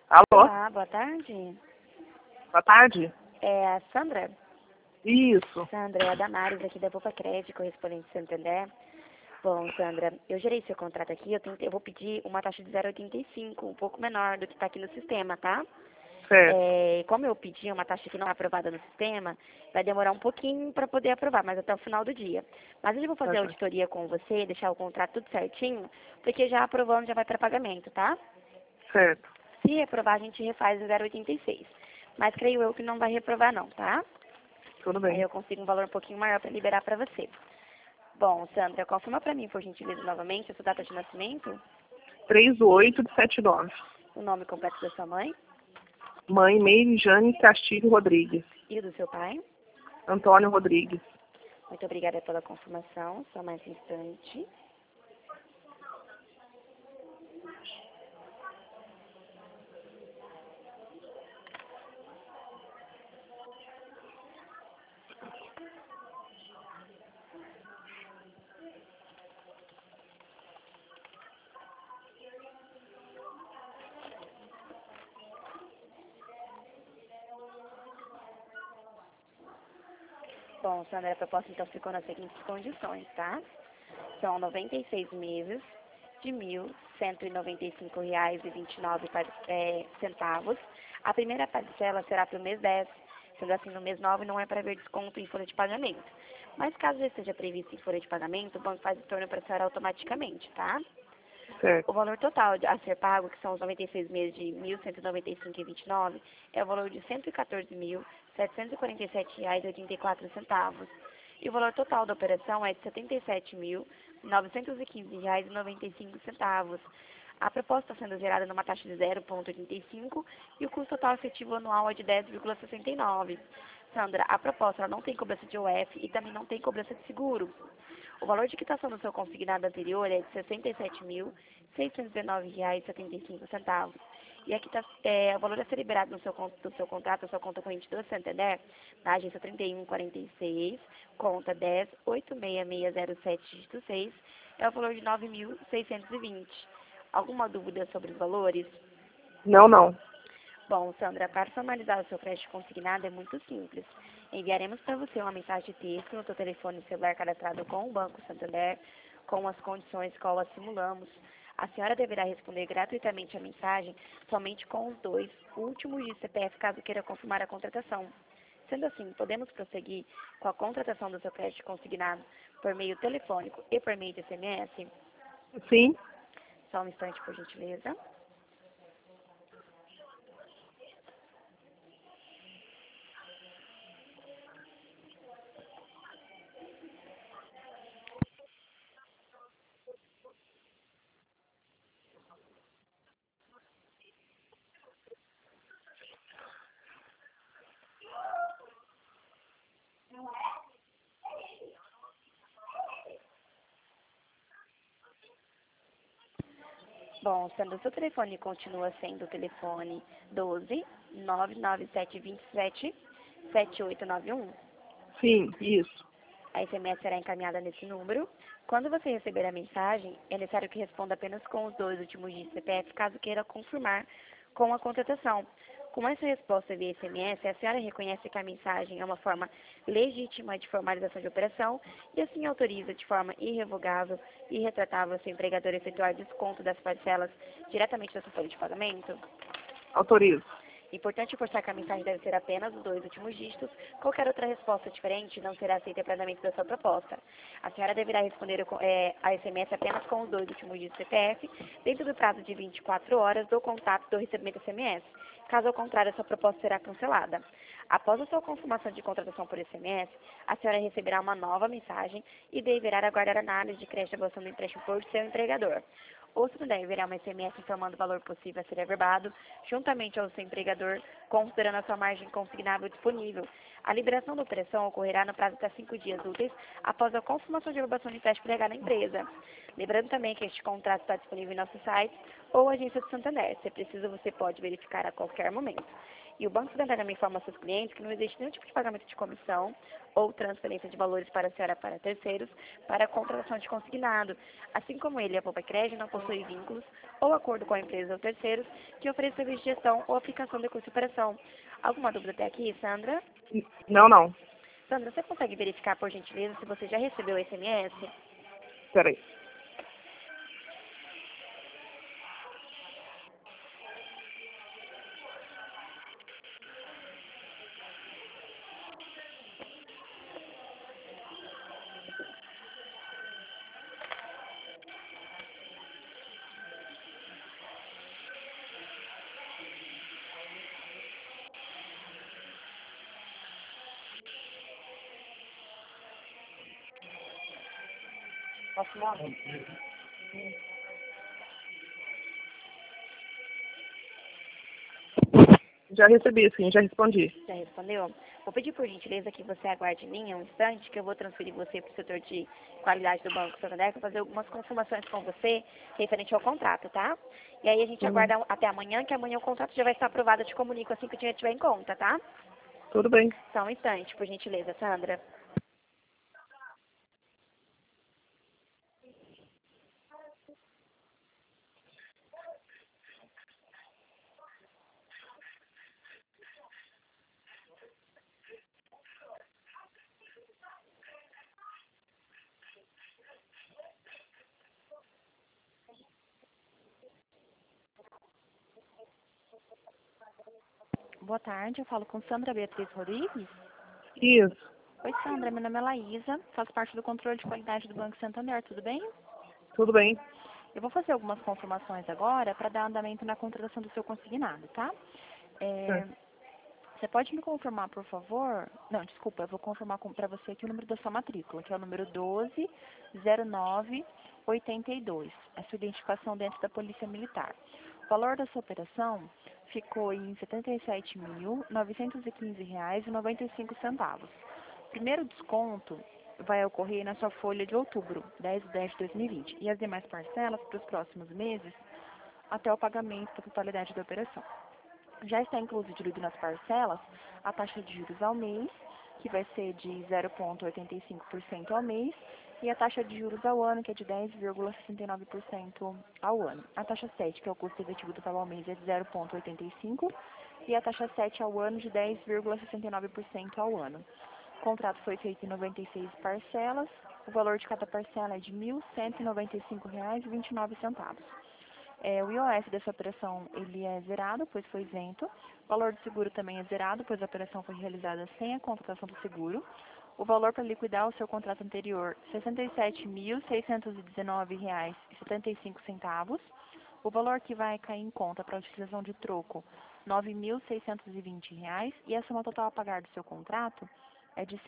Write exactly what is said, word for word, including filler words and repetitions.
Alô? Olá, boa tarde. Boa tarde. É a Sandra? Isso. Sandra, é a Damares aqui da Poupa Crédito, correspondente Santander. Bom, Sandra, eu gerei seu contrato aqui, eu, tentei, eu vou pedir uma taxa de zero vírgula oitenta e cinco, um pouco menor do que está aqui no sistema, tá? Certo. É, como eu pedi uma taxa que não é aprovada no sistema, vai demorar um pouquinho para poder aprovar, mas até o final do dia. Mas eu vou fazer a Tá, auditoria com você, deixar o contrato tudo certinho, porque já aprovando já vai para pagamento, tá? certo. Se reprovar, a gente refaz em zero vírgula oitenta e seis. Mas creio eu que não vai reprovar não, tá? Tudo Aí bem. eu consigo um valor um pouquinho maior para liberar para você. Bom, Sandra, confirma para mim, por gentileza, novamente, a sua data de nascimento, três oito de setenta e nove. o nome completo da sua mãe Mãe Meire Jane Castilho Rodrigues. e o do seu pai. Antônio Rodrigues. Muito obrigada pela confirmação. Só mais um instante. Bom, Sandra, a proposta então ficou nas seguintes condições, tá? São noventa e seis meses de mil cento e noventa e cinco reais e vinte e nove é, centavos. A primeira parcela será para o mês dez, sendo assim, no mês nove não é para haver desconto em folha de pagamento. Mas caso já esteja previsto em folha de pagamento, o banco faz o torno para a senhora automaticamente, tá? Certo. O valor total a ser pago, que são os noventa e seis meses de mil cento e noventa e cinco reais e vinte e nove, é o valor de cento e quatorze mil, setecentos e quarenta e sete reais e oitenta e quatro centavos. E o valor total da operação é de setenta e sete mil, novecentos e quinze reais e noventa e cinco centavos. A proposta está sendo gerada numa taxa de zero vírgula oitenta e cinco e o custo total efetivo anual é de dez vírgula sessenta e nove. Sandra, a proposta ela não tem cobrança de O F e também não tem cobrança de seguro. O valor de quitação do seu consignado anterior é de sessenta e sete mil, seiscentos e dezenove reais e setenta e cinco centavos. E aqui está é, o valor a ser liberado no seu, do seu contrato, da sua conta corrente do Santander, na agência trinta e um quarenta e seis, conta dez oito seis seis zero sete, dígito seis, é o valor de nove mil seiscentos e vinte. Alguma dúvida sobre os valores? Não, não. Bom, Sandra, para formalizar o seu crédito consignado é muito simples. Enviaremos para você uma mensagem de texto no seu telefone celular cadastrado com o Banco Santander, com as condições que a simulamos. A senhora deverá responder gratuitamente a mensagem somente com os dois últimos de C P F, caso queira confirmar a contratação. Sendo assim, podemos prosseguir com a contratação do seu crédito consignado por meio telefônico e por meio de S M S? Sim. Só um instante, por gentileza. Bom, sendo o seu telefone continua sendo o telefone doze, nove nove sete, dois sete, sete oito nove um, Sim, isso. a S M S será encaminhada nesse número. Quando você receber a mensagem, é necessário que responda apenas com os dois últimos dígitos do C P F, caso queira confirmar com a contratação. Com essa resposta via S M S, a senhora reconhece que a mensagem é uma forma legítima de formalização de operação e assim autoriza de forma irrevogável e retratável seu empregador a efetuar desconto das parcelas diretamente da sua folha de pagamento. Autorizo. Importante reforçar que a mensagem deve ser apenas os dois últimos dígitos. Qualquer outra resposta diferente não será aceita para andamento da sua proposta. A senhora deverá responder é, a S M S apenas com os dois últimos dígitos do C P F, dentro do prazo de vinte e quatro horas do contato do recebimento do S M S. Caso ao contrário, a sua proposta será cancelada. Após a sua confirmação de contratação por S M S, a senhora receberá uma nova mensagem e deverá aguardar a análise de crédito de avaliação do empréstimo por seu empregador. Ou se puder, enviará uma S M S informando o valor possível a ser averbado, juntamente ao seu empregador, considerando a sua margem consignável disponível. A liberação da operação ocorrerá no prazo de até cinco dias úteis após a confirmação de aprovação de empréstimo legal na empresa. Lembrando também que este contrato está disponível em nosso site ou agência do Santander. Se precisa, você pode verificar a qualquer momento. E o Banco Santander também informa aos seus clientes que não existe nenhum tipo de pagamento de comissão ou transferência de valores para a senhora para terceiros para a contratação de consignado. Assim como ele, a Poupa Crédito não possui vínculos ou acordo com a empresa ou terceiros que ofereça serviço de gestão ou aplicação de custo de operação. Alguma dúvida até aqui, Sandra? Não, não. Sandra, você consegue verificar, por gentileza, se você já recebeu o S M S? Peraí. Posso lá? Já recebi, sim, já respondi. Já respondeu? Vou pedir por gentileza que você aguarde em linha um instante, que eu vou transferir você para o setor de qualidade do Banco Santander para fazer algumas confirmações com você referente ao contrato, tá? E aí a gente Hum. aguarda até amanhã, que amanhã o contrato já vai estar aprovado. Eu te comunico assim que o dinheiro estiver em conta, tá? Tudo bem. Só um instante, por gentileza, Sandra. Boa tarde, eu falo com Sandra Beatriz Rodrigues. Isso. Oi, Sandra, meu nome é Laísa, faço parte do controle de qualidade do Banco Santander, tudo bem? Tudo bem. Eu vou fazer algumas confirmações agora para dar andamento na contratação do seu consignado, tá? É, É. você pode me confirmar, por favor? Não, desculpa, eu vou confirmar para você aqui o número da sua matrícula, que é o número doze zero nove oitenta e dois, a sua identificação dentro da Polícia Militar. O valor da sua operação ficou em setenta e sete mil novecentos e quinze reais e noventa e cinco centavos. O primeiro desconto vai ocorrer na sua folha de outubro, dez de dez de dois mil e vinte, e as demais parcelas para os próximos meses até o pagamento da totalidade da operação. Já está incluso diluído nas parcelas a taxa de juros ao mês, que vai ser de zero vírgula oitenta e cinco por cento ao mês, e a taxa de juros ao ano, que é de dez vírgula sessenta e nove por cento ao ano. A taxa sete, que é o custo efetivo total ao mês, é de zero vírgula oitenta e cinco por cento, e a taxa sete ao ano de dez vírgula sessenta e nove por cento ao ano. O contrato foi feito em noventa e seis parcelas, o valor de cada parcela é de mil cento e noventa e cinco reais e vinte e nove centavos. É, o I O F dessa operação ele é zerado, pois foi isento. O valor do seguro também é zerado, pois a operação foi realizada sem a contratação do seguro. O valor para liquidar o seu contrato anterior, sessenta e sete mil seiscentos e dezenove reais e setenta e cinco centavos. O valor que vai cair em conta para a utilização de troco, nove mil seiscentos e vinte reais. E a soma total a pagar do seu contrato é de